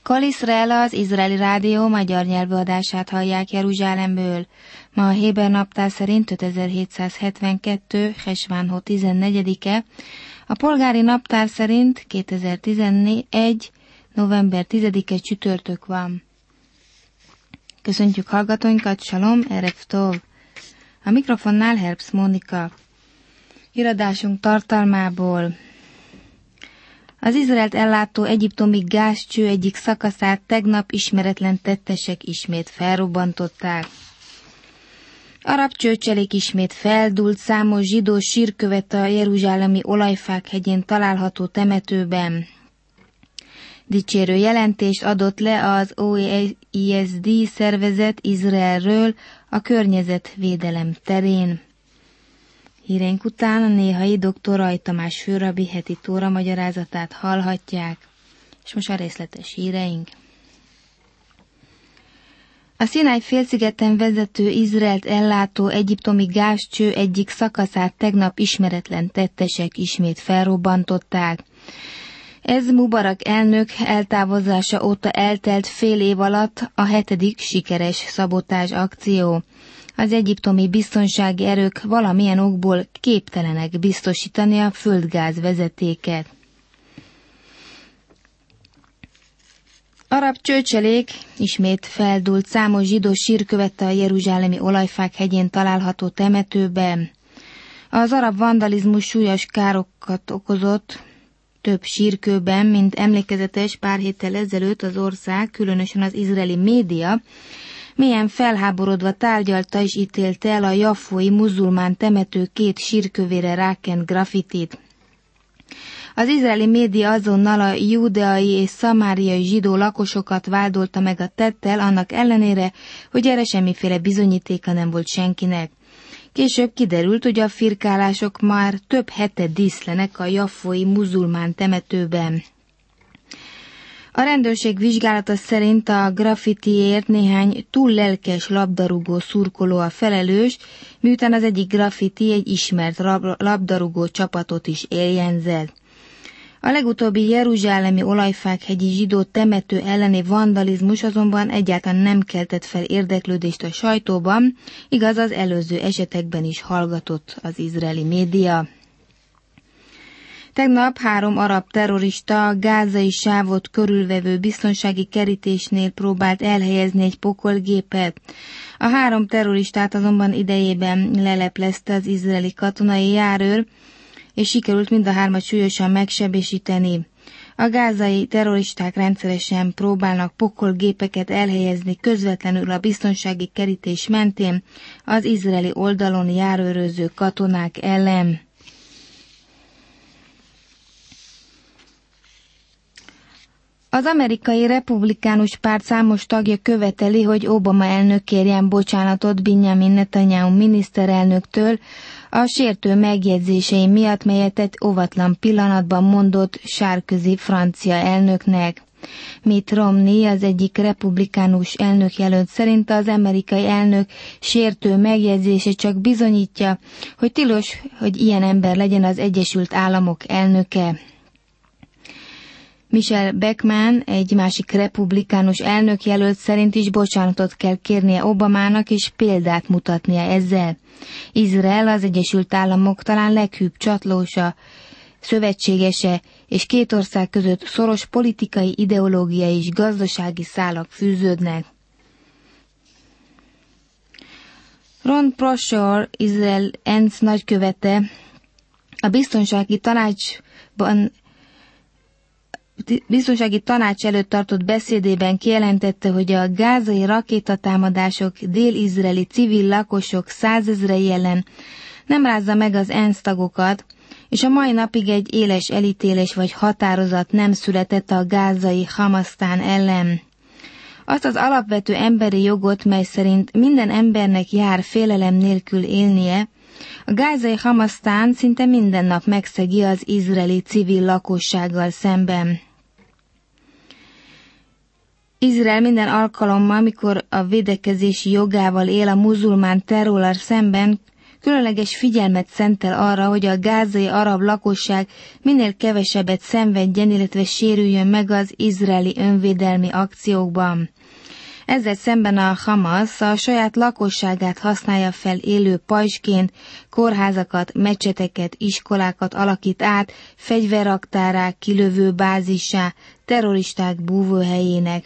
Kol Iszrael, az izraeli rádió magyar nyelvű adását hallják Jeruzsálemből. Ma a héber naptár szerint 5772. Hesvánhó 14-e, a polgári naptár szerint 2011. november 10-e csütörtök van. Köszöntjük hallgatóinkat, Salom, Erev Tov. A mikrofonnál Herbst Mónika. Híradásunk tartalmából: az Izraelt ellátó egyiptomi gázcső egyik szakaszát tegnap ismeretlen tettesek ismét felrobbantották. Arab csőcselék ismét feldúlt, számos zsidó sírkövet a jeruzsálemi Olajfák hegyén található temetőben. Dicsérő jelentést adott le az OECD szervezet Izraelről a környezetvédelem terén. Híreink után a néhai dr. Ray Tamás főrabbi heti tóra magyarázatát hallhatják, és most a részletes híreink. A Szináj félszigeten vezető Izraelt ellátó egyiptomi gázcső egyik szakaszát tegnap ismeretlen tettesek ismét felrobbantották. Ez Mubarak elnök eltávozása óta eltelt fél év alatt a 7. sikeres szabotázs akció. Az egyiptomi biztonsági erők valamilyen okból képtelenek biztosítani a földgáz vezetéket. Arab csőcselék ismét feldúlt, számos zsidó sírkövette a jeruzsálemi Olajfák hegyén található temetőben. Az arab vandalizmus súlyos károkat okozott több sírkőben, mint emlékezetes pár héttel ezelőtt az ország, különösen az izraeli média, mélyen felháborodva tárgyalta és ítélte el a jaffói muzulmán temető 2 sírkövére rákent graffitit. Az izraeli média azonnal a júdeai és szamáriai zsidó lakosokat vádolta meg a tettel, annak ellenére, hogy erre semmiféle bizonyítéka nem volt senkinek. Később kiderült, hogy a firkálások már több hete díszlenek a jaffói muzulmán temetőben. A rendőrség vizsgálata szerint a graffitiért néhány túl lelkes labdarúgó szurkoló a felelős, miután az egyik graffiti egy ismert labdarúgó csapatot is éljenzett. A legutóbbi jeruzsálemi Olajfák hegyi zsidó temető elleni vandalizmus azonban egyáltalán nem keltett fel érdeklődést a sajtóban, igaz, az előző esetekben is hallgatott az izraeli média. Tegnap 3 arab terrorista a gázai sávot körülvevő biztonsági kerítésnél próbált elhelyezni egy pokolgépet. A 3 terroristát azonban idejében leleplezte az izraeli katonai járőr, és sikerült mind a 3-at súlyosan megsebesíteni. A gázai terroristák rendszeresen próbálnak pokolgépeket elhelyezni közvetlenül a biztonsági kerítés mentén az izraeli oldalon járőröző katonák ellen. Az amerikai republikánus párt számos tagja követeli, hogy Obama elnök kérjen bocsánatot Benjamin Netanyahu miniszterelnöktől a sértő megjegyzései miatt, melyet egy óvatlan pillanatban mondott Sarkozy francia elnöknek. Mitt Romney, az egyik republikánus elnökjelölt szerint az amerikai elnök sértő megjegyzése csak bizonyítja, hogy tilos, hogy ilyen ember legyen az Egyesült Államok elnöke. Michelle Bachmann, egy másik republikánus elnökjelölt szerint is bocsánatot kell kérnie Obamának és példát mutatnia ezzel. Izrael az Egyesült Államok talán leghűbb csatlósa, szövetségese, és 2 ország között szoros politikai, ideológiai és gazdasági szálak fűződnek. Ron Prosher, Izrael ENSZ nagykövete, a biztonsági tanács előtt tartott beszédében kijelentette, hogy a gázai rakétatámadások dél-izraeli civil lakosok 100 000 ellen nem rázza meg az ENSZ tagokat, és a mai napig egy éles elítélés vagy határozat nem született a gázai Hamasztán ellen. Azt az alapvető emberi jogot, mely szerint minden embernek jár félelem nélkül élnie, a gázai Hamasztán szinte minden nap megszegi az izraeli civil lakossággal szemben. Izrael minden alkalommal, amikor a védekezési jogával él a muzulmán terrorral szemben, különleges figyelmet szentel arra, hogy a gázai arab lakosság minél kevesebbet szenvedjen, illetve sérüljön meg az izraeli önvédelmi akciókban. Ezzel szemben a Hamas a saját lakosságát használja fel élő pajzsként, kórházakat, mecseteket, iskolákat alakít át, fegyverraktárá, kilövő bázissá, terroristák búvóhelyének.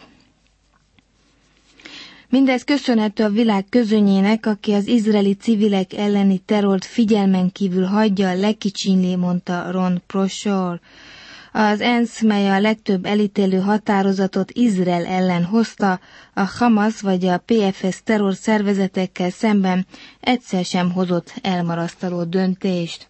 Mindez köszönhető a világ közönyének, aki az izraeli civilek elleni terrort figyelmen kívül hagyja, lekicsinli, mondta Ron Prosor. Az ENSZ, mely a legtöbb elítélő határozatot Izrael ellen hozta, a Hamas vagy a PFS terrorszervezetekkel szemben egyszer sem hozott elmarasztaló döntést.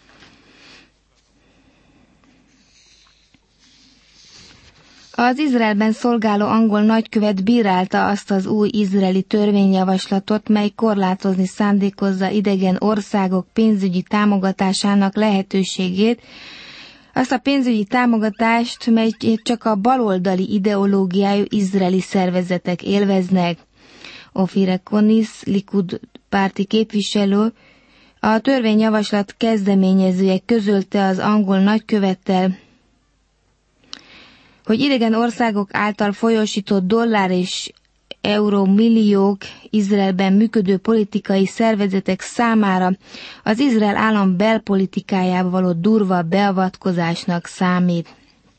Az Izraelben szolgáló angol nagykövet bírálta azt az új izraeli törvényjavaslatot, mely korlátozni szándékozza idegen országok pénzügyi támogatásának lehetőségét, azt a pénzügyi támogatást, mely csak a baloldali ideológiájú izraeli szervezetek élveznek. Ofir Konis, Likud párti képviselő, a törvényjavaslat kezdeményezője közölte az angol nagykövettel, hogy idegen országok által folyósított dollár és euró milliók Izraelben működő politikai szervezetek számára az Izrael állam belpolitikájába való durva beavatkozásnak számít.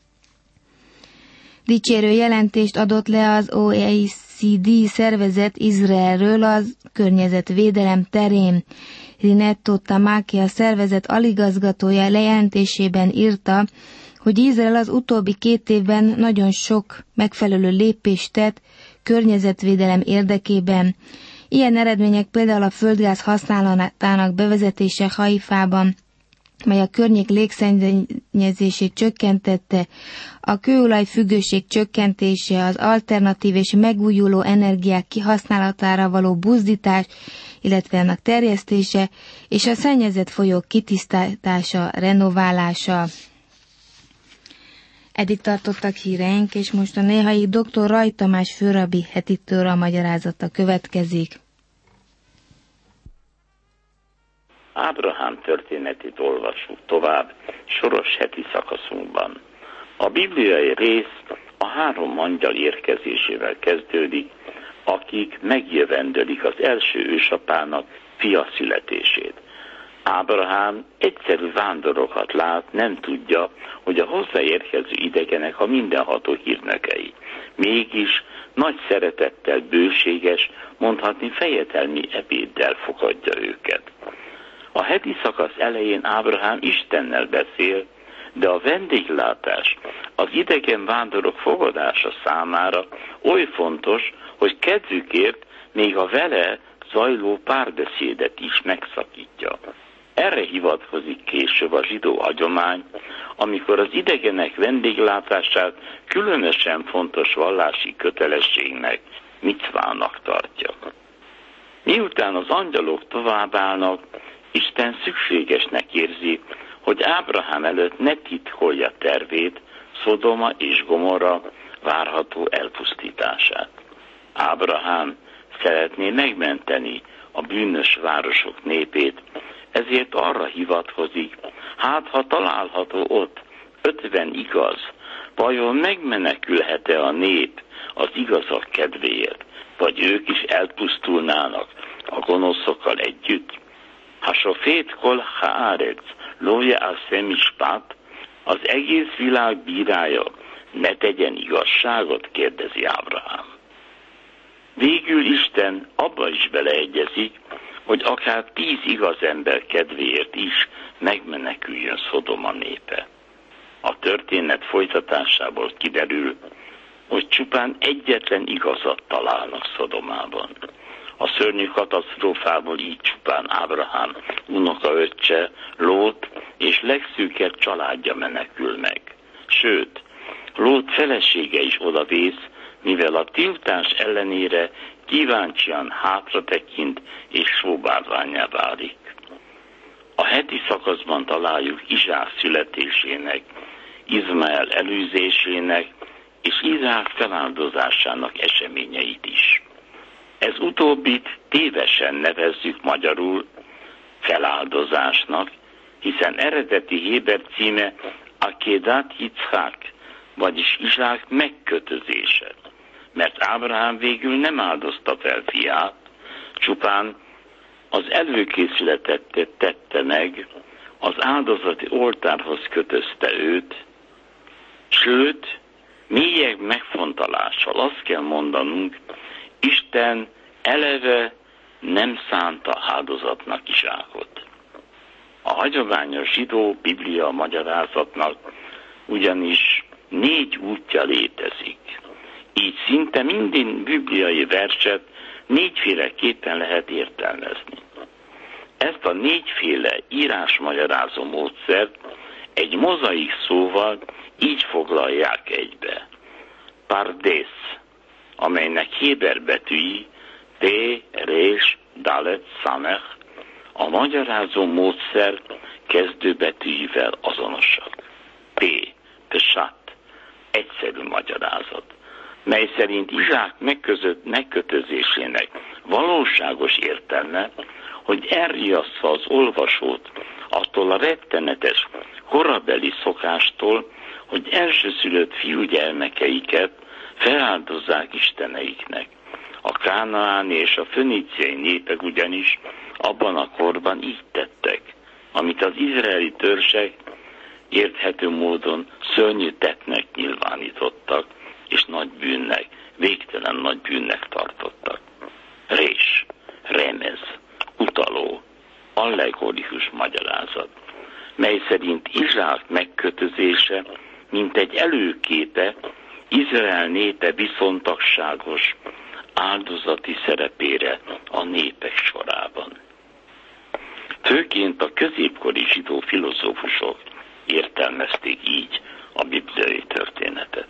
Dicsérő jelentést adott le az OECD szervezet Izraelről az környezetvédelem terén. Rinetto Tamaki, a szervezet aligazgatója lejelentésében írta, hogy Izrael az utóbbi 2 évben nagyon sok megfelelő lépést tett környezetvédelem érdekében. Ilyen eredmények például a földgáz használatának bevezetése Haifában, mely a környék légszennyezését csökkentette, a kőolaj függőség csökkentése, az alternatív és megújuló energiák kihasználatára való buzdítás, illetve annak terjesztése, és a szennyezett folyók kitisztítása, renoválása. Eddig tartottak híreink, és most a néhai dr. Ray Tamás főrabbi heti tóra magyarázata következik. Ábrahám történetét olvassuk tovább soros heti szakaszunkban. A bibliai rész a 3 angyal érkezésével kezdődik, akik megjövendölik az első ősapának fia születését. Ábrahám egyszerű vándorokat lát, nem tudja, hogy a hozzáérkező idegenek a mindenható hírnökei. Mégis nagy szeretettel, bőséges, mondhatni fejedelmi ebéddel fogadja őket. A heti szakasz elején Ábrahám Istennel beszél, de a vendéglátás, az idegen vándorok fogadása számára oly fontos, hogy kedvükért még a vele zajló párbeszédet is megszakítja. Erre hivatkozik később a zsidó hagyomány, amikor az idegenek vendéglátását különösen fontos vallási kötelességnek, micvának tartja. Miután az angyalok továbbállnak, Isten szükségesnek érzi, hogy Ábrahám előtt ne titkolja tervét, Szodoma és Gomorra várható elpusztítását. Ábrahám szeretné megmenteni a bűnös városok népét, ezért arra hivatkozik, hát ha található ott 50 igaz, vajon megmenekülhet-e a nép az igazak kedvéért, vagy ők is elpusztulnának a gonoszokkal együtt? Ha sofét kol haaretz lója a szemispát, az egész világ bírája ne tegyen igazságot, kérdezi Ábrahám. Végül Isten abba is beleegyezik, hogy akár 10 igaz ember kedvéért is megmeneküljön Szodoma népe. A történet folytatásából kiderül, hogy csupán egyetlen igazat találnak Szodomában. A szörnyű katasztrófából így csupán Ábrahám unokaöccse, Lót és legszűkebb családja menekül meg. Sőt, Lót felesége is odavész, mivel a tiltás ellenére kíváncsian hátratekint és sóbárvánnyá válik. A heti szakaszban találjuk Izsák születésének, Izmael elűzésének és Izsák feláldozásának eseményeit is. Ez utóbbit tévesen nevezzük magyarul feláldozásnak, hiszen eredeti héber címe Akedat Yitzchak, vagyis Izsák megkötözése, mert Ábrahám végül nem áldozta fel fiát, csupán az előkészületet tette meg, az áldozati oltárhoz kötözte őt, sőt, mélyebb megfontolással azt kell mondanunk, Isten eleve nem szánta áldozatnak Izsákot. A hagyományos zsidó biblia magyarázatnak ugyanis 4 útja létezik. Így szinte minden bibliai verset 4-féleképpen lehet értelmezni. Ezt a 4-féle írásmagyarázó módszert egy mozaik szóval így foglalják egybe. Pardész, amelynek héber betűi P, Rés, Dalet, Samech, a magyarázó módszer kezdőbetűivel azonosak. P, Pesat, egyszerű magyarázat, mely szerint Izsák megkötözésének valóságos értelme, hogy elriassza az olvasót attól a rettenetes korabeli szokástól, hogy elsőszülött fiúgyermekeiket feláldozzák isteneiknek. A kánaáni és a föníciai népek ugyanis abban a korban így tettek, amit az izraeli törzsek érthető módon szörnyű tettnek nyilvánítottak, és nagy bűnnek, végtelen nagy bűnnek tartottak. Rés, remez, utaló, allegorikus magyarázat, mely szerint Izsák megkötözése, mint egy előképe Izrael népe viszontagságos, áldozati szerepére a népek sorában. Főként a középkori zsidó filozófusok értelmezték így a bibliai történetet.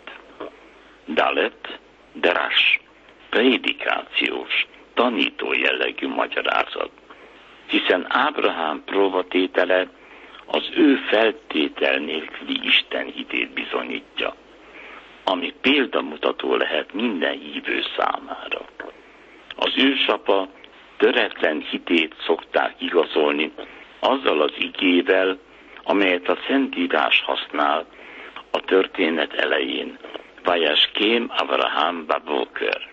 Dalet, Derash, prédikációs, tanító jellegű magyarázat, hiszen Ábrahám próbatétele az ő feltétel nélküli Isten hitét bizonyítja, ami példamutató lehet minden hívő számára. Az ősapa töretlen hitét szokták igazolni azzal az igével, amelyet a Szentírás használ a történet elején. Vajaském Abraham babókör.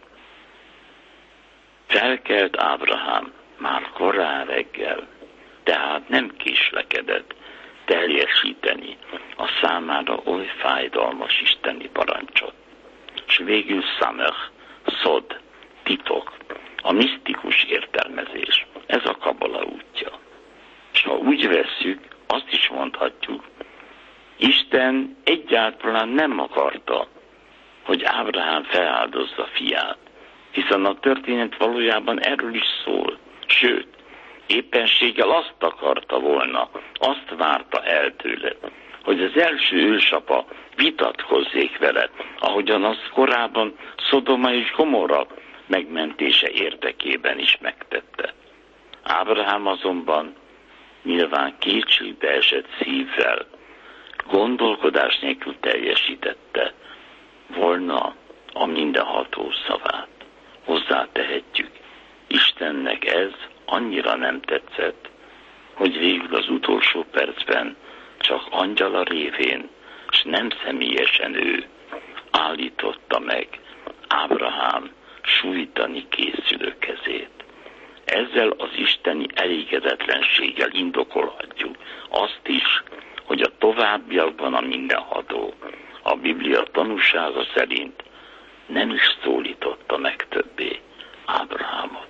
Felkelt Ábrahám már korán reggel, tehát nem késlekedett teljesíteni a számára oly fájdalmas isteni parancsot. És végül Samech, szod, titok, a misztikus értelmezés. Ez a kabala útja. És ha úgy vesszük, azt is mondhatjuk, Isten egyáltalán nem akarta, hogy Ábrahám feláldozza fiát, hiszen a történet valójában erről is szól. Sőt, éppenséggel azt akarta volna, azt várta el tőle, hogy az első ősapa vitatkozzék vele, ahogyan azt korábban Szodoma és Gomorra megmentése érdekében is megtette. Ábrahám azonban nyilván kétségbe esett szívvel, gondolkodás nélkül teljesítette volna a mindenható szavát. Hozzátehetjük, Istennek ez annyira nem tetszett, hogy végül az utolsó percben csak angyala révén, s nem személyesen ő állította meg Ábrahám sújtani készülő kezét. Ezzel az isteni elégedetlenséggel indokolhatjuk azt is, hogy a továbbiakban a mindenható, a Biblia tanúsága szerint nem is szólította meg többé Ábrahámot.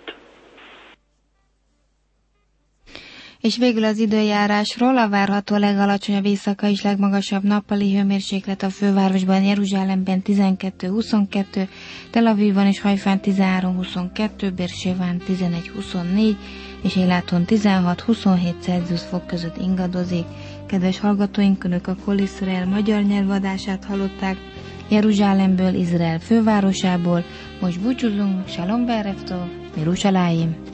És végül az időjárásról: a várható legalacsonyabb éjszaka és legmagasabb nappali hőmérséklet a fővárosban, Jeruzsálemben 12-22, Tel Avivban és Hajfán 13-22, Bérsébán 11-24, és Éláton 16-27 Celsius fok között ingadozik. Kedves hallgatóink, Önök a Kol Iszrael magyar nyelvadását hallották Jeruzsálemből, Izrael fővárosából. Most búcsúzunk, Shalom Bereftov, Jeruzsálem.